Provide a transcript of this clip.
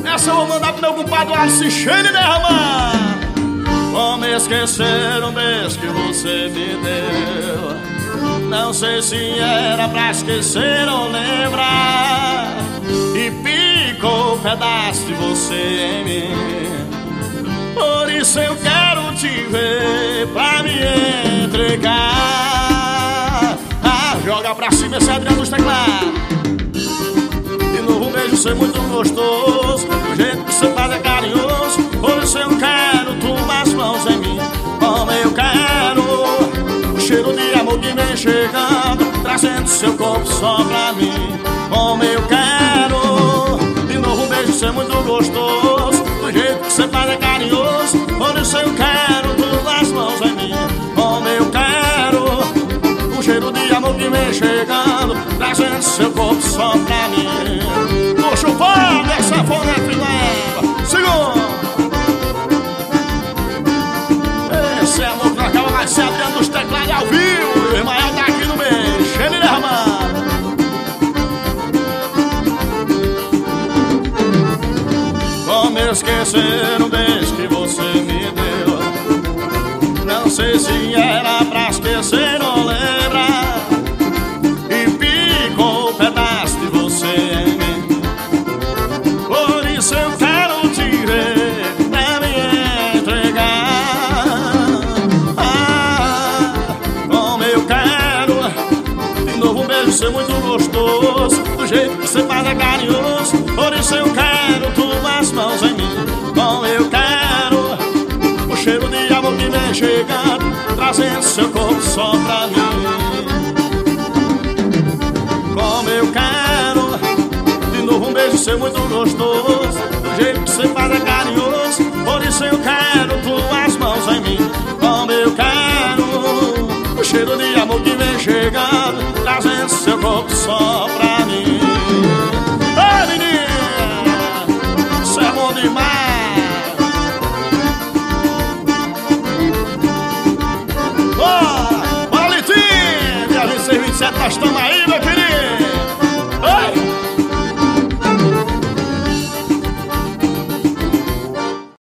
Essa eu vou mandar pro meu compadre Alcichene derramar. Como esquecer um beijo que você me deu? Não sei se era pra esquecer ou lembrar. E picou um pedaço de você em mim. Por isso eu quero te ver pra me entregar. Joga pra cima esse Adriano dos teclados. De novo um beijo ser muito gostoso. Do jeito que você faz é carinhoso. Por isso eu quero tomar as mãos em mim. Como eu quero o cheiro de amor que vem chegando, trazendo seu corpo só pra mim. Como eu quero de novo um beijo ser muito gostoso. Do jeito que você faz é carinhoso. Por isso eu quero tomar as mãos em mim. Como eu quero o cheiro de amor que vem chegando, trazendo seu corpo só pra mim. Puxa o fone, essa fonete leva. Segura. Esse amor que acaba mais se abrindo dos teclados ao vivo. O Emael tá aqui no meio, cheio de derramar. Como esquecer um beijo que você me deu? Não sei se era pra esquecer ou lembrar. E picou um pedaço de você em mim. Por isso eu quero te ver pra me entregar. Como eu quero de novo um beijo ser muito gostoso. Do jeito que você faz é carinhoso. Por isso eu quero tomar as mãos em mim. Como eu quero o cheiro de amor que vem chegando, trazendo seu corpo só pra mim. Como eu quero de novo um beijo ser muito gostoso. Do jeito que você faz é carinhoso. Por isso eu quero tomar as mãos em mim. Como eu quero o cheiro de amor que vem chegando, trazendo seu corpo só pra mim. Ô menina, isso é bom demais. Bora, Litinho, dia 26, 27 nós estamos aí.